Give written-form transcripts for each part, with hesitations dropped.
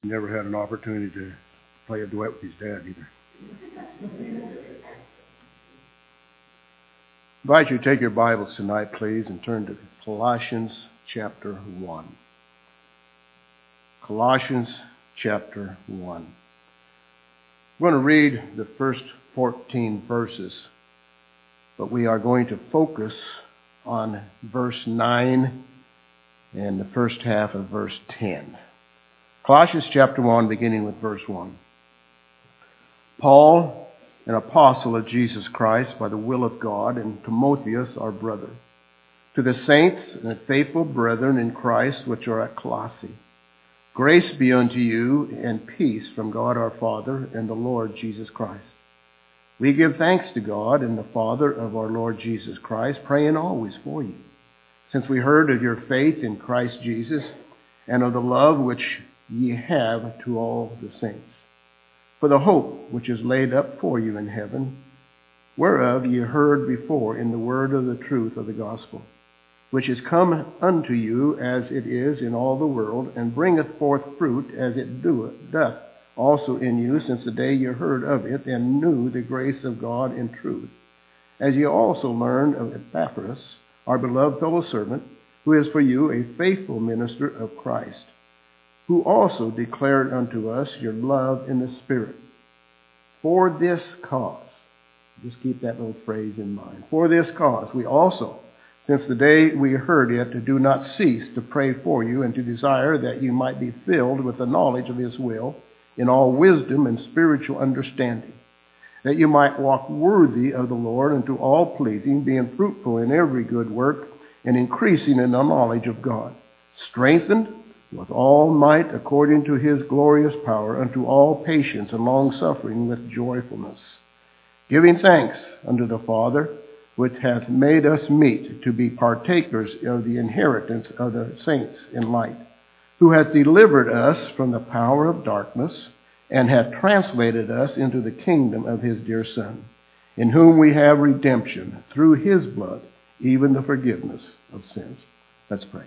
Never had an opportunity to play a duet with his dad either. I invite you to take your Bibles tonight, please, and turn to Colossians chapter 1. Colossians chapter 1. We're going to read the first 14 verses, but we are going to focus on verse 9 and the first half of verse 10. Colossians chapter 1, beginning with verse 1. Paul, an apostle of Jesus Christ by the will of God, and Timotheus, our brother, to the saints and faithful brethren in Christ which are at Colossae, grace be unto you and peace from God our Father and the Lord Jesus Christ. We give thanks to God and the Father of our Lord Jesus Christ, praying always for you, since we heard of your faith in Christ Jesus and of the love which ye have to all the saints, for the hope which is laid up for you in heaven, whereof ye heard before in the word of the truth of the gospel, which is come unto you as it is in all the world, and bringeth forth fruit as it doth also in you, since the day ye heard of it, and knew the grace of God in truth, as ye also learned of Epaphras, our beloved fellow servant, who is for you a faithful minister of Christ, who also declared unto us your love in the Spirit. For this cause, just keep that little phrase in mind, for this cause we also, since the day we heard it, do not cease to pray for you and to desire that you might be filled with the knowledge of his will in all wisdom and spiritual understanding, that you might walk worthy of the Lord unto all pleasing, being fruitful in every good work and increasing in the knowledge of God, strengthened with all might according to his glorious power, unto all patience and long-suffering with joyfulness, giving thanks unto the Father, which hath made us meet to be partakers of the inheritance of the saints in light, who hath delivered us from the power of darkness, and hath translated us into the kingdom of his dear Son, in whom we have redemption through his blood, even the forgiveness of sins. Let's pray.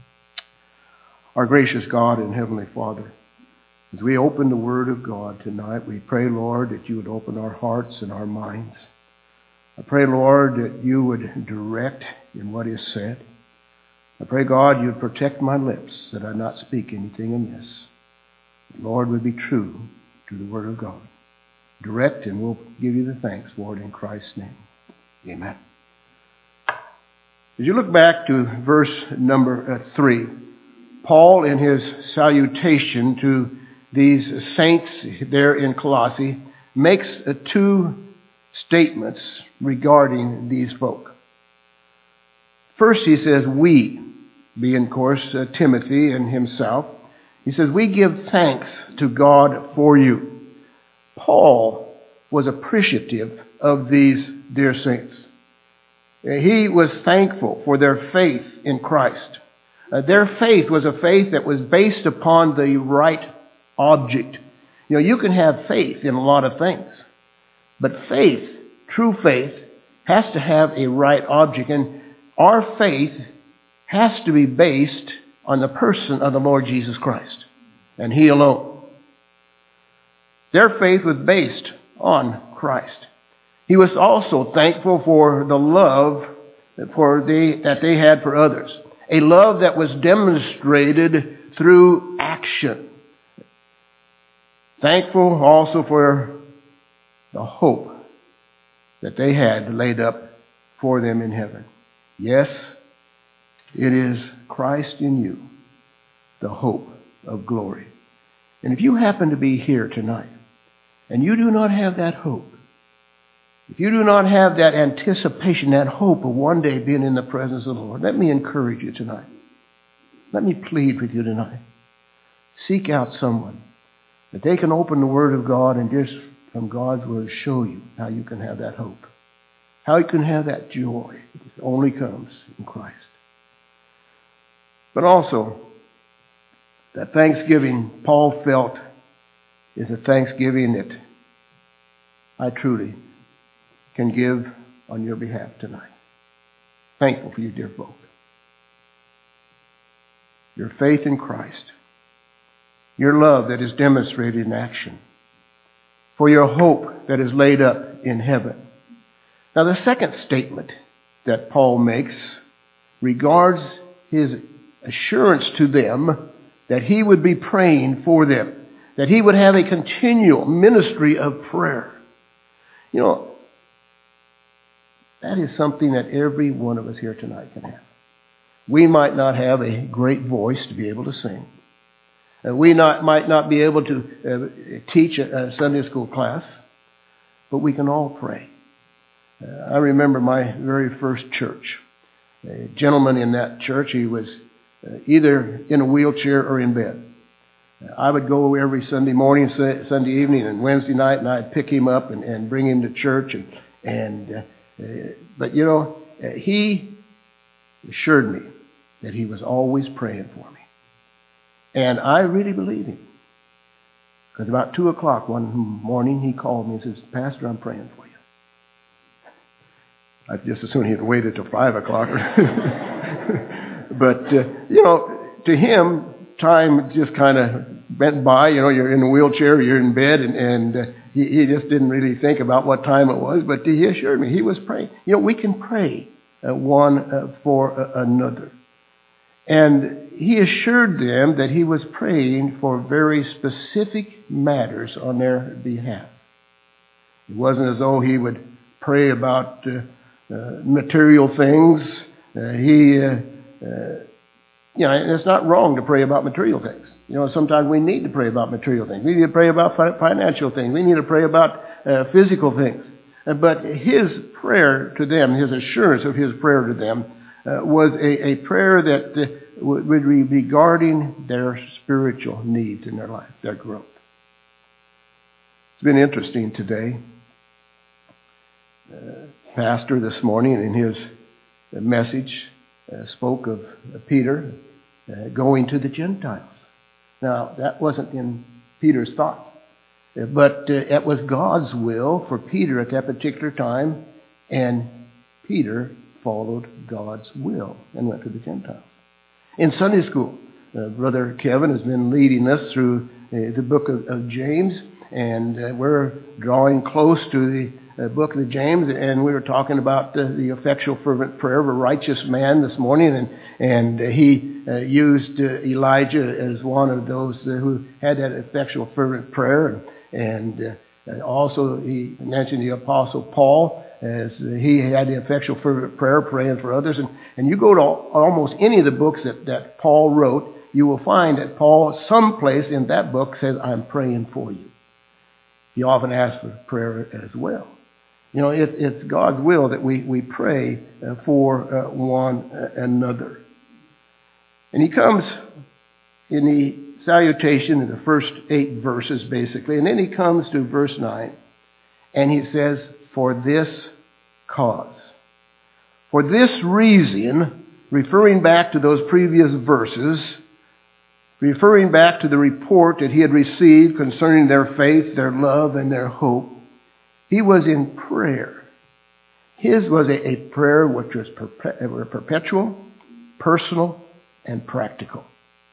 Our gracious God and Heavenly Father, as we open the Word of God tonight, we pray, Lord, that you would open our hearts and our minds. I pray, Lord, that you would direct in what is said. I pray, God, you would protect my lips, that I not speak anything amiss. The Lord, would be true to the Word of God. Direct, and we'll give you the thanks, Lord, in Christ's name. Amen. As you look back to verse number 3, Paul, in his salutation to these saints there in Colossae, makes two statements regarding these folk. First, he says, we, being, of course, Timothy and himself, he says, we give thanks to God for you. Paul was appreciative of these dear saints. He was thankful for their faith in Christ. Their faith was a faith that was based upon the right object. You know, you can have faith in a lot of things, but faith, true faith, has to have a right object. And our faith has to be based on the person of the Lord Jesus Christ, and He alone. Their faith was based on Christ. He was also thankful for the love that they had for others. A love that was demonstrated through action. Thankful also for the hope that they had laid up for them in heaven. Yes, it is Christ in you, the hope of glory. And if you happen to be here tonight, and you do not have that hope, if you do not have that anticipation, that hope of one day being in the presence of the Lord, let me encourage you tonight. Let me plead with you tonight. Seek out someone that they can open the Word of God and just from God's Word show you how you can have that hope. How you can have that joy that only comes in Christ. But also, that thanksgiving Paul felt is a thanksgiving that I truly can give on your behalf tonight. Thankful for you, dear folk. Your faith in Christ your love that is demonstrated in action, for your hope that is laid up in heaven. Now, the second statement that Paul makes regards his assurance to them that he would be praying for them, that he would have a continual ministry of prayer. You know, that is something that every one of us here tonight can have. We might not have a great voice to be able to sing. We might not be able to teach a Sunday school class, but we can all pray. I remember my very first church. A gentleman in that church, he was either in a wheelchair or in bed. I would go every Sunday morning, Sunday evening, and Wednesday night, and I'd pick him up and bring him to church. But you know, he assured me that he was always praying for me. And I really believe him. Because about 2 o'clock one morning, he called me and says, "Pastor, I'm praying for you." I'd just as soon he'd waited till 5 o'clock. But, you know, to him, time just kind of went by. You know, you're in a wheelchair, you're in bed, and he just didn't really think about what time it was. But he assured me he was praying. You know, we can pray one for another. And he assured them that he was praying for very specific matters on their behalf. It wasn't as though he would pray about material things. You know, it's not wrong to pray about material things. You know, sometimes we need to pray about material things. We need to pray about financial things. We need to pray about physical things. But his prayer to them, his assurance of his prayer to them, was a prayer that would be regarding their spiritual needs in their life, their growth. It's been interesting today. Pastor this morning in his message spoke of Peter going to the Gentiles. Now, that wasn't in Peter's thought, but it was God's will for Peter at that particular time, and Peter followed God's will and went to the Gentiles. In Sunday school, Brother Kevin has been leading us through the book of James, and we're drawing close to the book of James, and we were talking about the effectual fervent prayer of a righteous man this morning, and he used Elijah as one of those who had that effectual fervent prayer, and also he mentioned the Apostle Paul, as he had the effectual fervent prayer praying for others. And you go to almost any of the books that Paul wrote, you will find that Paul, someplace in that book, says, "I'm praying for you." He often asks for prayer as well. You know, it's God's will that we pray for one another. And he comes in the salutation in the first 8 verses, basically. And then he comes to verse 9, and he says, "For this cause." For this reason, referring back to those previous verses, referring back to the report that he had received concerning their faith, their love, and their hope, he was in prayer. His was a prayer which was perpetual, personal, and practical.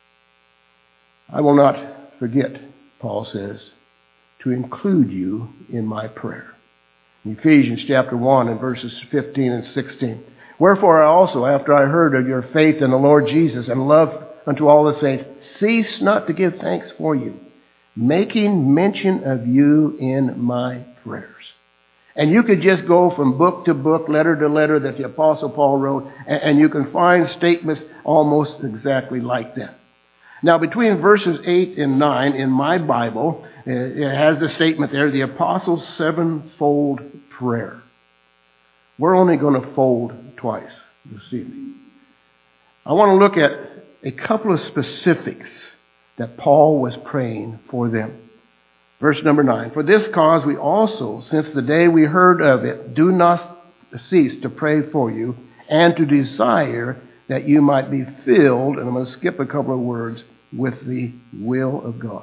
"I will not forget," Paul says, "to include you in my prayer." In Ephesians chapter 1 and verses 15 and 16. "Wherefore I also, after I heard of your faith in the Lord Jesus and love unto all the saints, cease not to give thanks for you, making mention of you in my prayers." And you could just go from book to book, letter to letter that the Apostle Paul wrote, and you can find statements almost exactly like that. Now, between verses 8 and 9 in my Bible, it has the statement there, the Apostles' sevenfold prayer. We're only going to fold twice this evening. I want to look at a couple of specifics that Paul was praying for them. Verse number 9, "For this cause we also, since the day we heard of it, do not cease to pray for you and to desire that you might be filled," and I'm going to skip a couple of words, "with the will of God."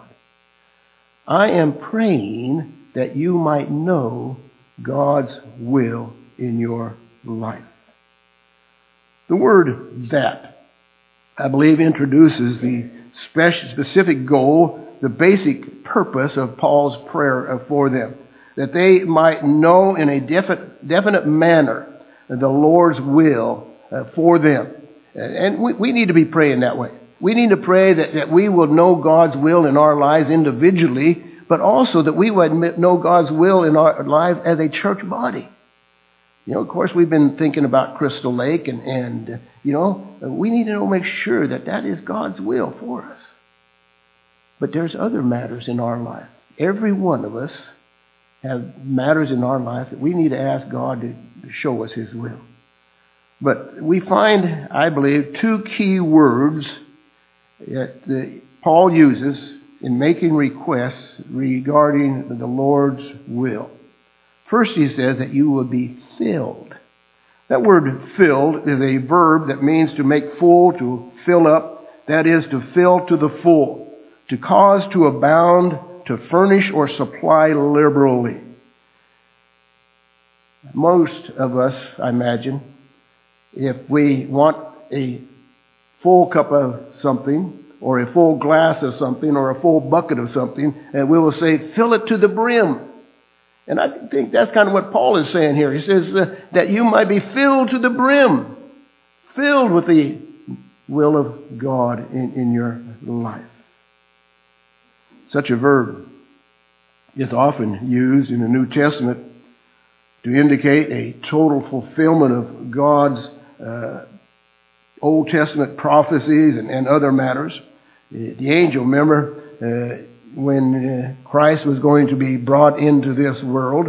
I am praying that you might know God's will in your life. The word "that," I believe, introduces the specific goal the basic purpose of Paul's prayer for them, that they might know in a definite manner the Lord's will for them. And we need to be praying that way. We need to pray that we will know God's will in our lives individually, but also that we would know God's will in our lives as a church body. Of course, we've been thinking about Crystal Lake, and we need to make sure that is God's will for us. But there's other matters in our life. Every one of us have matters in our life that we need to ask God to show us His will. But we find, I believe, two key words that Paul uses in making requests regarding the Lord's will. First, he says that you will be filled. That word filled is a verb that means to make full, to fill up. That is, to fill to the full, to cause to abound, to furnish or supply liberally. Most of us, I imagine, if we want a full cup of something, or a full glass of something, or a full bucket of something, and we will say, fill it to the brim. And I think that's kind of what Paul is saying here. He says that you might be filled to the brim, filled with the will of God in your life. Such a verb is often used in the New Testament to indicate a total fulfillment of God's Old Testament prophecies and other matters. The angel, remember, when Christ was going to be brought into this world,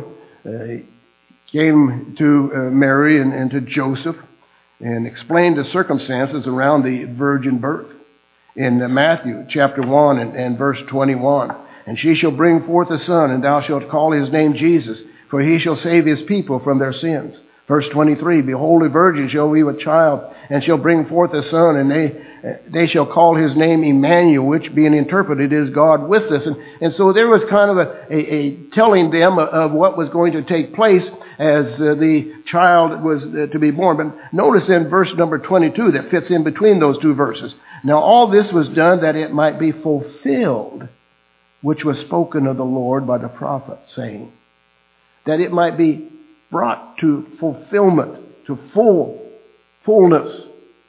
came to Mary and to Joseph and explained the circumstances around the virgin birth. In Matthew chapter 1 and verse 21, and she shall bring forth a son, and thou shalt call his name Jesus, for he shall save his people from their sins. Verse 23, behold, a virgin shall be with child, and shall bring forth a son, and they shall call his name Emmanuel, which being interpreted is God with us. And so there was kind of a telling them of what was going to take place as the child was to be born. But notice in verse number 22 that fits in between those two verses. Now all this was done that it might be fulfilled, which was spoken of the Lord by the prophet, saying, that it might be brought to fulfillment, to fullness.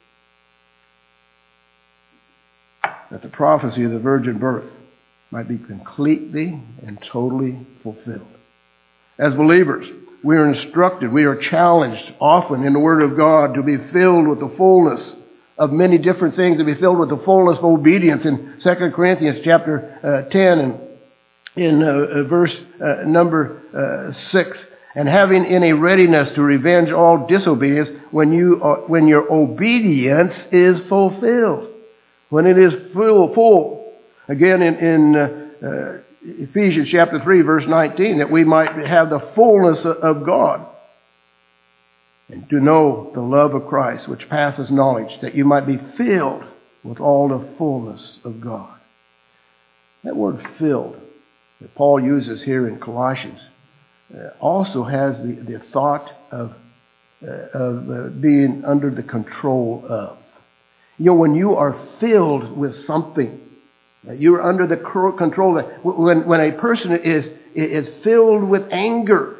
That the prophecy of the virgin birth might be completely and totally fulfilled. As believers, we are instructed, we are challenged often in the Word of God to be filled with the fullness of many different things, to be filled with the fullness of obedience. In 2 Corinthians chapter 10 and in verse number 6, and having in a readiness to revenge all disobedience when your obedience is fulfilled, when it is full. Again in Ephesians chapter 3 verse 19, that we might have the fullness of God, and to know the love of Christ which passes knowledge, that you might be filled with all the fullness of God. That word filled that Paul uses here in Colossians also has the thought of being under the control of. When you are filled with something, you're under the control of that. When a person is filled with anger,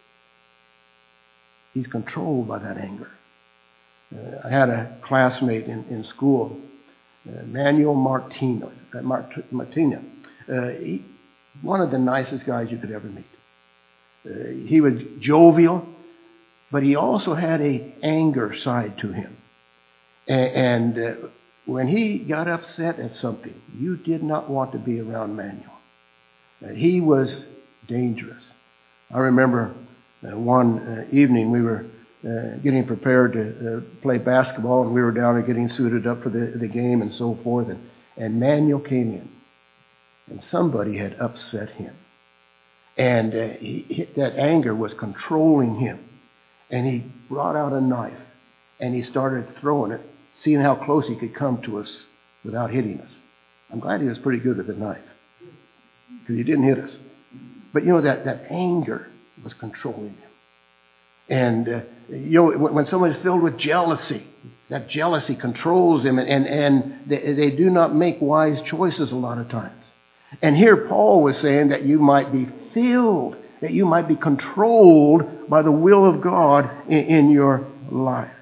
he's controlled by that anger. I had a classmate in school, Manuel Martina. One of the nicest guys you could ever meet. He was jovial, but he also had an anger side to him. And when he got upset at something, you did not want to be around Manuel. He was dangerous. I remember one evening we were getting prepared to play basketball, and we were down there getting suited up for the game and so forth. And Manuel came in, and somebody had upset him. And that anger was controlling him. And he brought out a knife, and he started throwing it, seeing how close he could come to us without hitting us. I'm glad he was pretty good with the knife, because he didn't hit us. But that anger was controlling him. And when someone is filled with jealousy, that jealousy controls them, and they do not make wise choices a lot of times. And here Paul was saying that you might be filled, that you might be controlled by the will of God in your lives.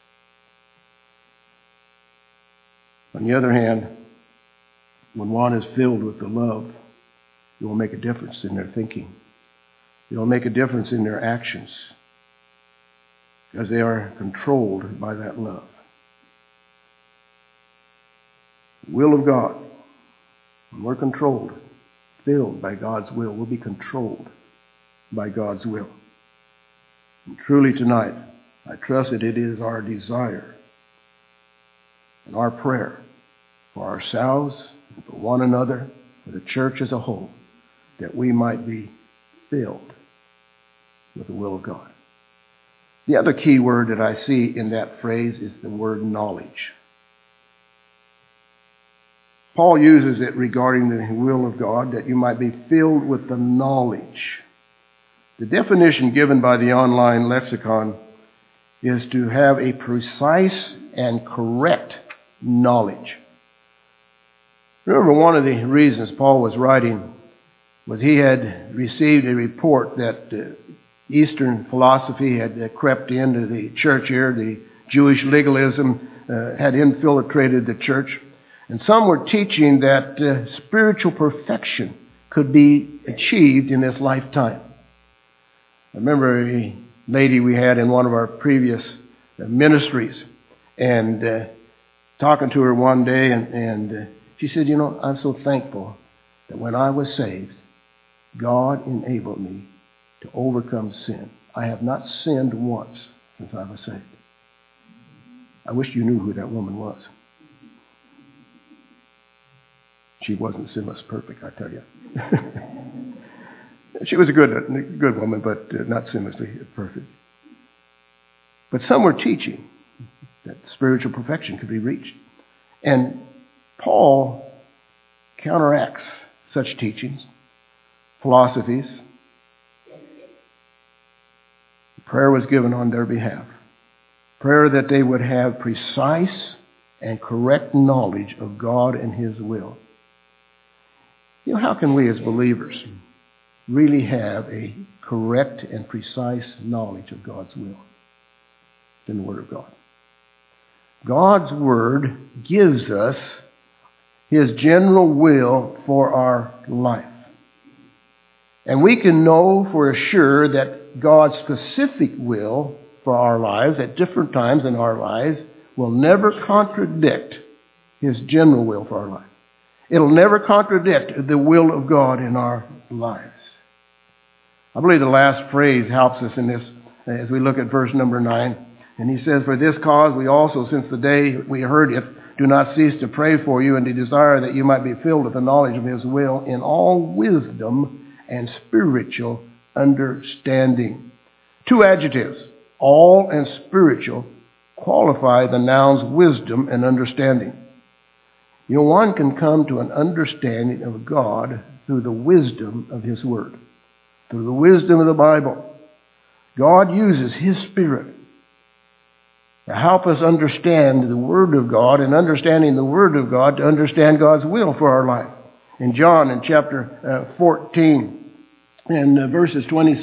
On the other hand, when one is filled with the love, it will make a difference in their thinking. It will make a difference in their actions because they are controlled by that love. The will of God. When we're controlled, filled by God's will, we'll be controlled by God's will. And truly tonight, I trust that it is our desire and our prayer for ourselves, and for one another, for the church as a whole, that we might be filled with the will of God. The other key word that I see in that phrase is the word knowledge. Paul uses it regarding the will of God, that you might be filled with the knowledge. The definition given by the online lexicon is to have a precise and correct knowledge. Remember, one of the reasons Paul was writing was he had received a report that Eastern philosophy had crept into the church here. The Jewish legalism had infiltrated the church. And some were teaching that spiritual perfection could be achieved in this lifetime. I remember a lady we had in one of our previous ministries, and talking to her one day, and she said, you know, I'm so thankful that when I was saved, God enabled me to overcome sin. I have not sinned once since I was saved. I wish you knew who that woman was. She wasn't sinless perfect, I tell you. She was a good woman, but not sinlessly perfect. But some were teaching that spiritual perfection could be reached. And Paul counteracts such teachings, philosophies. Prayer was given on their behalf. Prayer that they would have precise and correct knowledge of God and His will. You know, how can we as believers really have a correct and precise knowledge of God's will in the Word of God? God's Word gives us His general will for our life. And we can know for sure that God's specific will for our lives at different times in our lives will never contradict His general will for our life. It'll never contradict the will of God in our lives. I believe the last phrase helps us in this as we look at verse number 9. And he says, for this cause we also, since the day we heard it, do not cease to pray for you and to desire that you might be filled with the knowledge of His will in all wisdom and spiritual understanding. Two adjectives, all and spiritual, qualify the nouns wisdom and understanding. You know, one can come to an understanding of God through the wisdom of His Word, through the wisdom of the Bible. God uses His Spirit to help us understand the Word of God, and understanding the Word of God to understand God's will for our life. In John, in chapter 14, in verse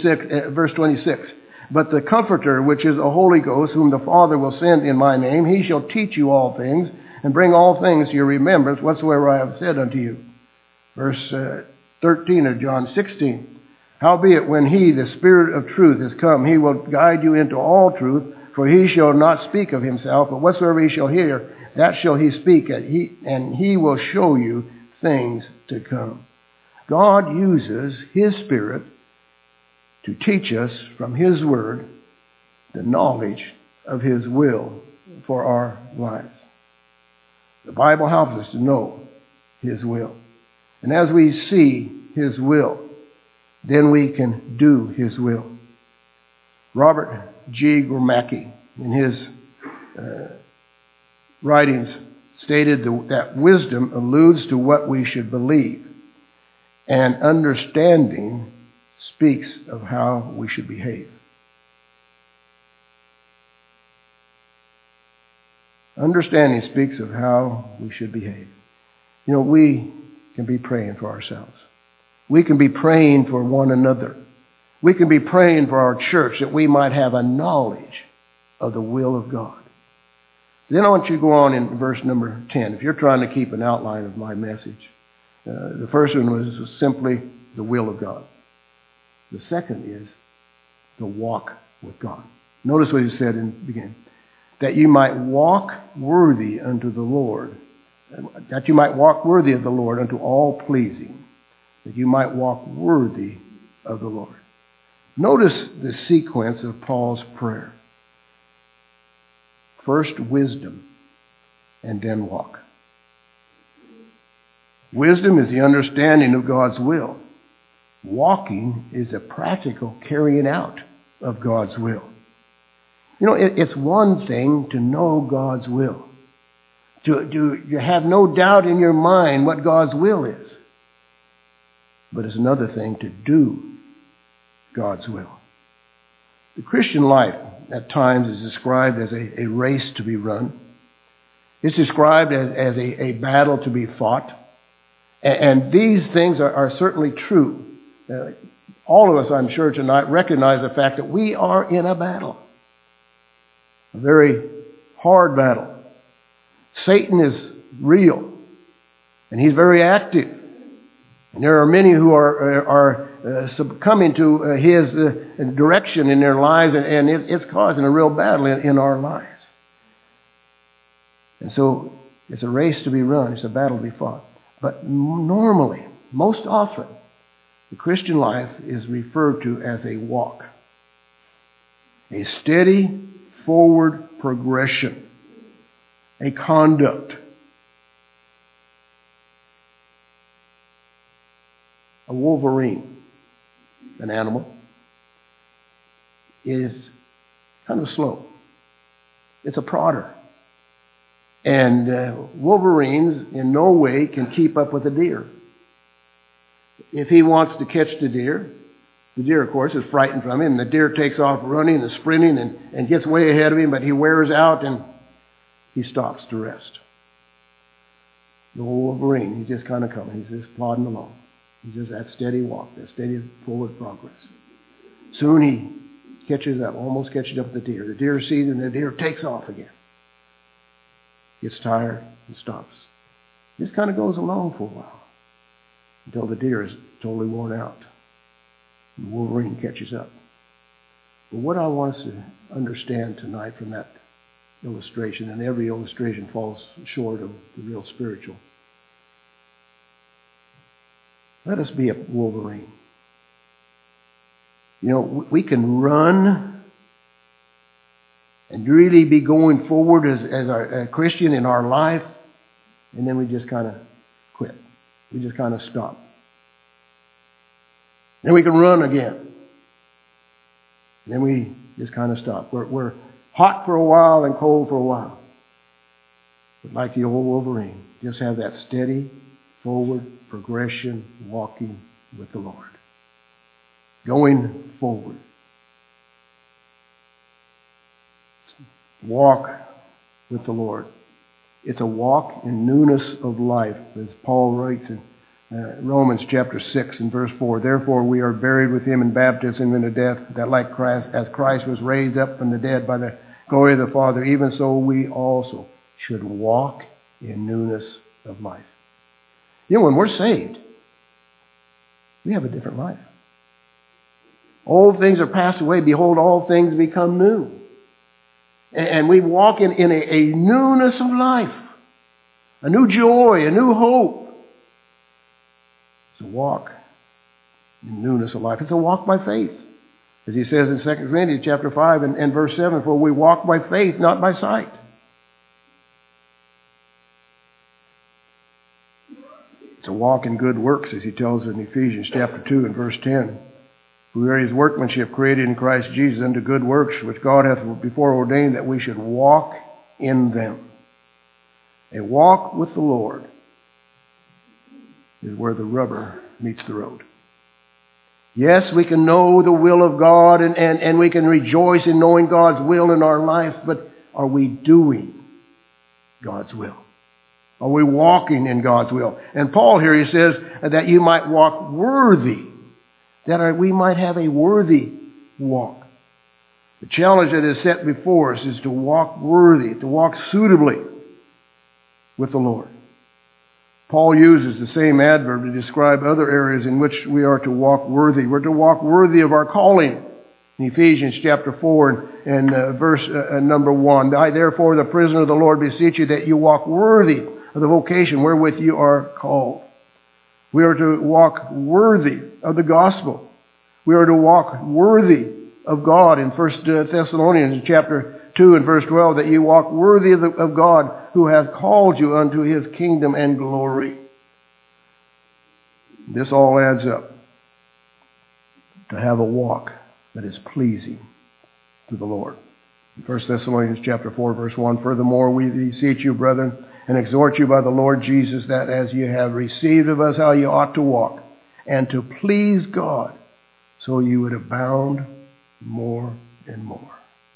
26, but the Comforter, which is the Holy Ghost, whom the Father will send in my name, He shall teach you all things, and bring all things to your remembrance, whatsoever I have said unto you. Verse 13 of John 16. Howbeit, when He, the Spirit of truth, is come, He will guide you into all truth, for He shall not speak of Himself, but whatsoever He shall hear, that shall He speak, and He will show you things to come. God uses His Spirit to teach us from His Word the knowledge of His will for our lives. The Bible helps us to know His will. And as we see His will, then we can do His will. Robert G. Gromacki, in his writings, stated that wisdom alludes to what we should believe, and understanding speaks of how we should behave. Understanding speaks of how we should behave. You know, we can be praying for ourselves. We can be praying for one another. We can be praying for our church that we might have a knowledge of the will of God. Then I want you to go on in verse number 10. If you're trying to keep an outline of my message, the first one was simply the will of God. The second is the walk with God. Notice what he said in the beginning. That you might walk worthy unto the Lord. That you might walk worthy of the Lord unto all pleasing. That you might walk worthy of the Lord. Notice the sequence of Paul's prayer. First, wisdom, and then walk. Wisdom is the understanding of God's will. Walking is a practical carrying out of God's will. You know, it's one thing to know God's will. You have no doubt in your mind what God's will is. But it's another thing to do God's will. The Christian life at times is described as a race to be run. It's described as a battle to be fought. And these things are certainly true. All of us, I'm sure, tonight recognize the fact that we are in a battle. A very hard battle. Satan is real. And he's very active. And there are many who are succumbing to his direction in their lives, and it's causing a real battle in our lives. And so it's a race to be run. It's a battle to be fought. But normally, most often, the Christian life is referred to as a walk. A steady forward progression. A conduct. A wolverine, an animal, is kind of slow. It's a prodder. And wolverines in no way can keep up with a deer. If he wants to catch the deer, of course, is frightened from him. The deer takes off running and sprinting and gets way ahead of him, but he wears out and he stops to rest. The wolverine, he's just kind of coming. He's just plodding along. He's just that steady walk, that steady forward progress. Soon he catches up, almost catches up with the deer. The deer sees him, and the deer takes off again. Gets tired and stops. This kind of goes along for a while until the deer is totally worn out. The wolverine catches up. But what I want us to understand tonight from that illustration, and every illustration falls short of the real spiritual. Let us be a wolverine. You know, we can run and really be going forward as a Christian in our life, and then we just kind of quit. We just kind of stop. Then we can run again. Then we just kind of stop. We're hot for a while and cold for a while. But like the old wolverine, just have that steady forward progression, walking with the Lord. Going forward. Walk with the Lord. It's a walk in newness of life, as Paul writes in Romans chapter 6 and verse 4. Therefore we are buried with him in baptism into death, that like Christ, as Christ was raised up from the dead by the glory of the Father, even so we also should walk in newness of life. You know, when we're saved, we have a different life. Old things are passed away. Behold, all things become new. And we walk in a newness of life. A new joy, a new hope. It's a walk in newness of life. It's a walk by faith. As he says in 2 Corinthians chapter 5 and verse 7, for we walk by faith, not by sight. It's a walk in good works, as he tells in Ephesians chapter 2 and verse 10. We are his workmanship created in Christ Jesus unto good works, which God hath before ordained that we should walk in them. A walk with the Lord is where the rubber meets the road. Yes, we can know the will of God and we can rejoice in knowing God's will in our life, but are we doing God's will? Are we walking in God's will? And Paul here, he says that you might walk worthy, that we might have a worthy walk. The challenge that is set before us is to walk worthy, to walk suitably with the Lord. Paul uses the same adverb to describe other areas in which we are to walk worthy. We're to walk worthy of our calling. In Ephesians chapter 4 and verse number 1, I therefore, the prisoner of the Lord, beseech you that you walk worthy of the vocation wherewith you are called. We are to walk worthy of the gospel. We are to walk worthy of God in 1 Thessalonians chapter 2 and verse 12, that you walk worthy of God who hath called you unto his kingdom and glory. This all adds up to have a walk that is pleasing to the Lord. 1 Thessalonians chapter 4 verse 1, furthermore we beseech you, brethren, and exhort you by the Lord Jesus, that as you have received of us how you ought to walk, and to please God, so you would abound more and more.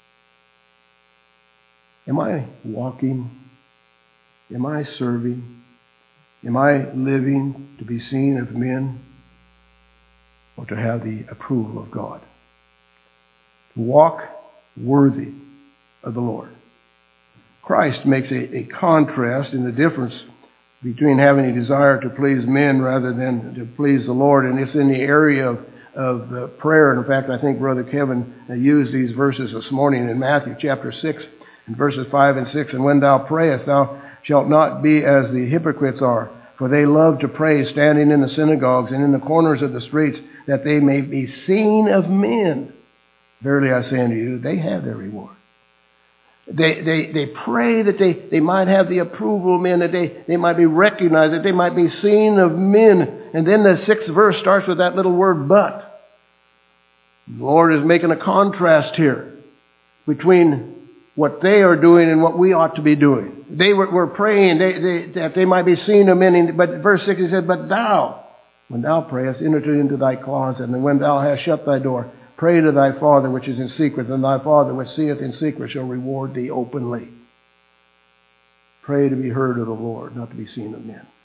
Am I walking? Am I serving? Am I living to be seen of men, or to have the approval of God? To walk worthy of the Lord. Christ makes a contrast in the difference between having a desire to please men rather than to please the Lord, and it's in the area of prayer. And in fact, I think Brother Kevin used these verses this morning in Matthew chapter 6 and verses 5 and 6. And when thou prayest, thou shalt not be as the hypocrites are, for they love to pray standing in the synagogues and in the corners of the streets, that they may be seen of men. Verily I say unto you, they have their reward. They pray that they might have the approval of men, that they might be recognized, that they might be seen of men. And then the 6th verse starts with that little word, but. The Lord is making a contrast here between what they are doing and what we ought to be doing. They were praying that they might be seen of men. But verse 6 he said, but thou, when thou prayest, enter into thy closet, and when thou hast shut thy door, pray to thy Father which is in secret, and thy Father which seeth in secret shall reward thee openly. Pray to be heard of the Lord, not to be seen of men.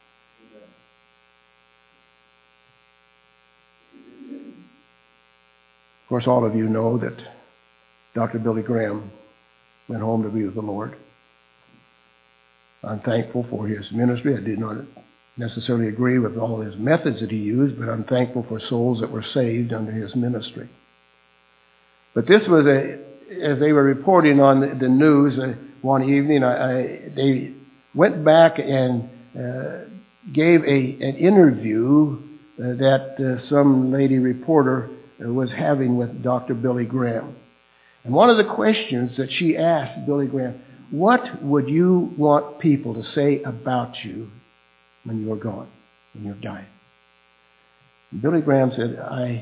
Of course, all of you know that Dr. Billy Graham went home to be with the Lord. I'm thankful for his ministry. I did not necessarily agree with all his methods that he used, but I'm thankful for souls that were saved under his ministry. But this was as they were reporting on the news one evening, they went back and gave an interview that some lady reporter was having with Dr. Billy Graham. And one of the questions that she asked Billy Graham, what would you want people to say about you when you are gone, when you're dying? And Billy Graham said,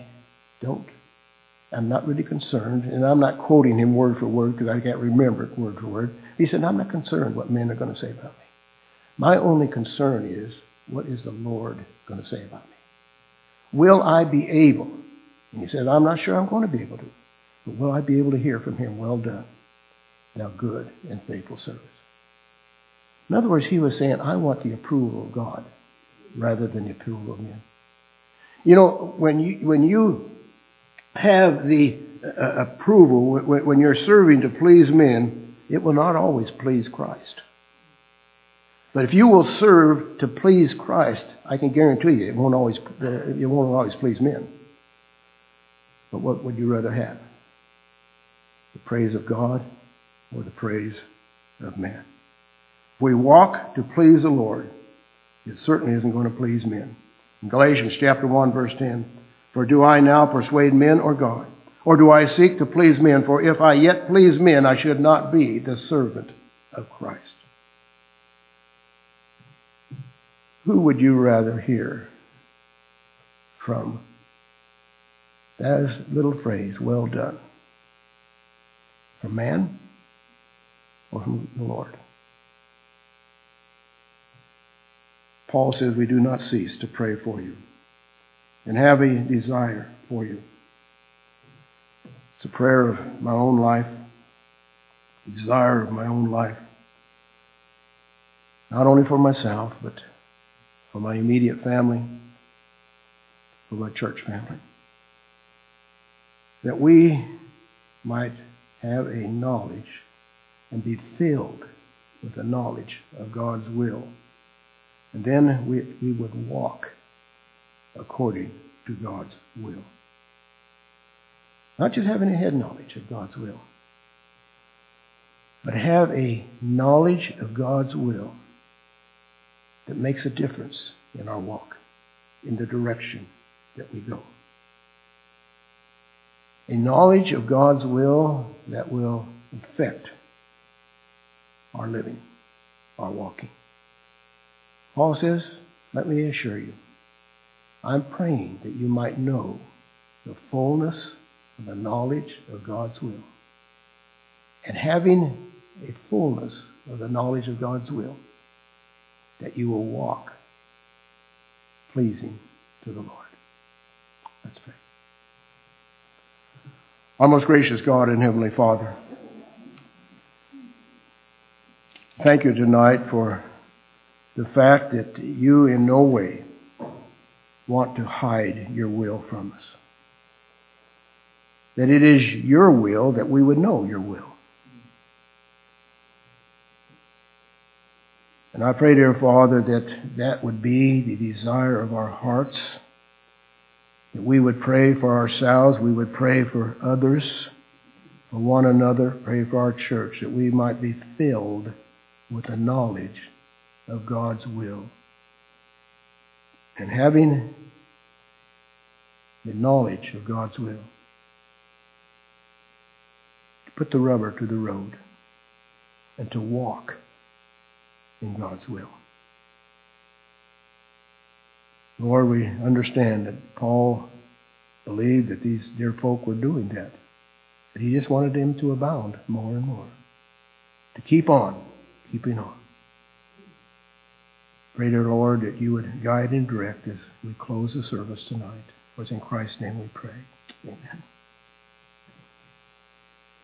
I'm not really concerned, and I'm not quoting him word for word because I can't remember it word for word. He said, I'm not concerned what men are going to say about me. My only concern is, what is the Lord going to say about me? Will I be able? And he said, I'm not sure I'm going to be able to, but will I be able to hear from him, well done, thou good and faithful servant? In other words, he was saying, I want the approval of God rather than the approval of men. You know, when you have the approval, when you're serving to please men, it will not always please Christ. But if you will serve to please Christ, I can guarantee you it won't always please men. But what would you rather have? The praise of God or the praise of man? If we walk to please the Lord, it certainly isn't going to please men. In Galatians chapter 1, verse 10, for do I now persuade men or God? Or do I seek to please men? For if I yet please men, I should not be the servant of Christ. Who would you rather hear from? That little phrase, well done. From man or from the Lord? Paul says we do not cease to pray for you and have a desire for you. It's a prayer of my own life, a desire of my own life. not only for myself, but for my immediate family, for my church family, that we might have a knowledge and be filled with the knowledge of God's will. And then we would walk according to God's will. Not just having a head knowledge of God's will, but have a knowledge of God's will that makes a difference in our walk, in the direction that we go. A knowledge of God's will that will affect our living, our walking. Paul says, let me assure you, I'm praying that you might know the fullness of the knowledge of God's will. And having a fullness of the knowledge of God's will, that you will walk pleasing to the Lord. Let's pray. Our most gracious God and Heavenly Father, thank you tonight for the fact that you in no way want to hide your will from us. That it is your will that we would know your will. And I pray, dear Father, that that would be the desire of our hearts, that we would pray for ourselves, we would pray for others, for one another, pray for our church, that we might be filled with the knowledge of God's will. And having the knowledge of God's will, to put the rubber to the road and to walk in God's will. Lord, we understand that Paul believed that these dear folk were doing that. That he just wanted them to abound more and more. To keep on, keeping on. Pray, dear Lord, that you would guide and direct as we close the service tonight. For it's in Christ's name we pray. Amen.